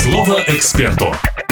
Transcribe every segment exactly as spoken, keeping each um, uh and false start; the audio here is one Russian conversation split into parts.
Слово эксперту.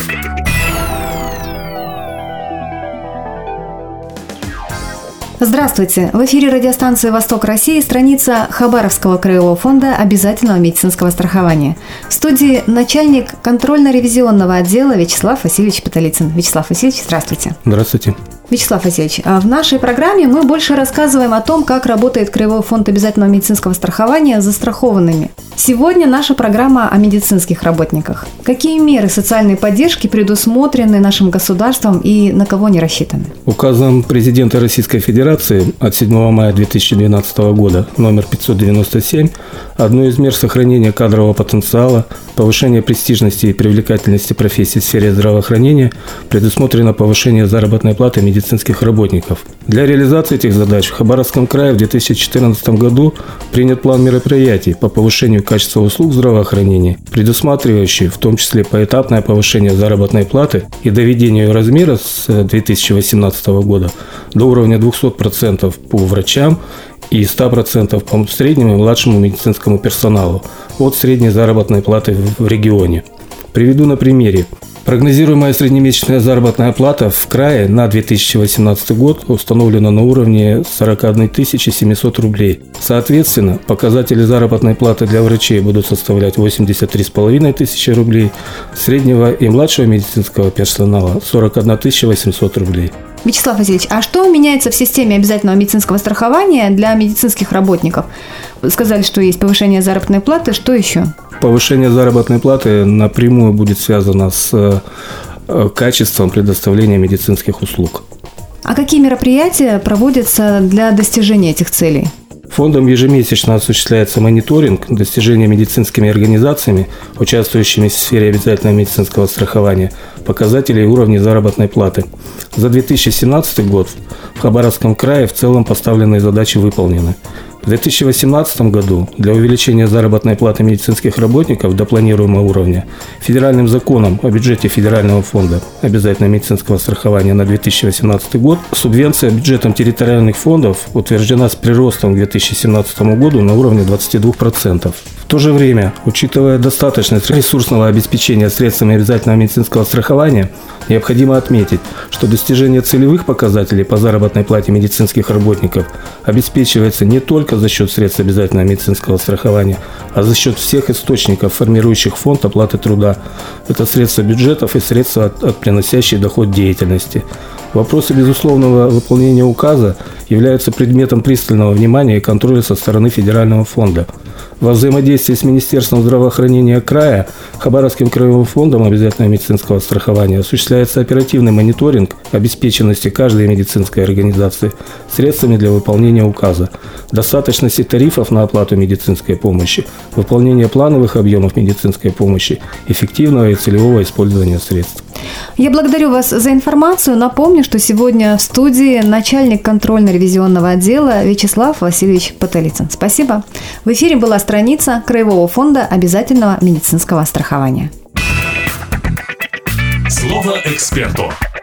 Здравствуйте! В эфире радиостанции «Восток России» страница Хабаровского краевого фонда обязательного медицинского страхования. В студии начальник контрольно-ревизионного отдела Вячеслав Васильевич Потолицын. Вячеслав Васильевич, здравствуйте. Здравствуйте. Вячеслав Васильевич, в нашей программе мы больше рассказываем о том, как работает Краевой фонд обязательного медицинского страхования с застрахованными. Сегодня наша программа о медицинских работниках. Какие меры социальной поддержки предусмотрены нашим государством и на кого они рассчитаны? Указом президента Российской Федерации от седьмого мая две тысячи двенадцатого года номер пятьсот девяносто семь одной из мер сохранения кадрового потенциала, повышения престижности и привлекательности профессии в сфере здравоохранения предусмотрено повышение заработной платы медицинских работников. Для реализации этих задач в Хабаровском крае в две тысячи четырнадцатом году принят план мероприятий по повышению качества услуг здравоохранения, предусматривающий в том числе поэтапное повышение заработной платы и доведение ее размера с две тысячи восемнадцатого года до уровня двухсот процентов по врачам и ста процентов по среднему и младшему медицинскому персоналу от средней заработной платы в регионе. Приведу на примере. Прогнозируемая среднемесячная заработная плата в крае на две тысячи восемнадцатый год установлена на уровне сорок одна тысяча семьсот рублей. Соответственно, показатели заработной платы для врачей будут составлять восемьдесят три с половиной тысячи рублей, среднего и младшего медицинского персонала сорок одна тысяча восемьсот рублей. Вячеслав Васильевич, а что меняется в системе обязательного медицинского страхования для медицинских работников? Сказали, что есть повышение заработной платы, что еще? Повышение заработной платы напрямую будет связано с качеством предоставления медицинских услуг. А какие мероприятия проводятся для достижения этих целей? Фондом ежемесячно осуществляется мониторинг достижения медицинскими организациями, участвующими в сфере обязательного медицинского страхования, показателей уровня заработной платы. За две тысячи семнадцатый год в Хабаровском крае в целом поставленные задачи выполнены. В две тысячи восемнадцатом году для увеличения заработной платы медицинских работников до планируемого уровня федеральным законом о бюджете Федерального фонда обязательного медицинского страхования на две тысячи восемнадцатый год субвенция бюджетом территориальных фондов утверждена с приростом к две тысячи семнадцатому году на уровне двадцати двух процентов. В то же время, учитывая достаточность ресурсного обеспечения средствами обязательного медицинского страхования, необходимо отметить, что достижение целевых показателей по заработной плате медицинских работников обеспечивается не только за счет средств обязательного медицинского страхования, а за счет всех источников, формирующих фонд оплаты труда. Это средства бюджетов и средства от, от приносящей доход деятельности. Вопросы безусловного выполнения указа являются предметом пристального внимания и контроля со стороны Федерального фонда. Во взаимодействии с Министерством здравоохранения края Хабаровским краевым фондом обязательного медицинского страхования осуществляется оперативный мониторинг обеспеченности каждой медицинской организации средствами для выполнения указа, достаточности тарифов на оплату медицинской помощи, выполнение плановых объемов медицинской помощи, эффективного и целевого использования средств. Я благодарю вас за информацию. Напомню, что сегодня в студии начальник контрольно-ревизионного отдела Вячеслав Васильевич Потолицын. Спасибо. В эфире была страница Краевого фонда обязательного медицинского страхования. Слово эксперту.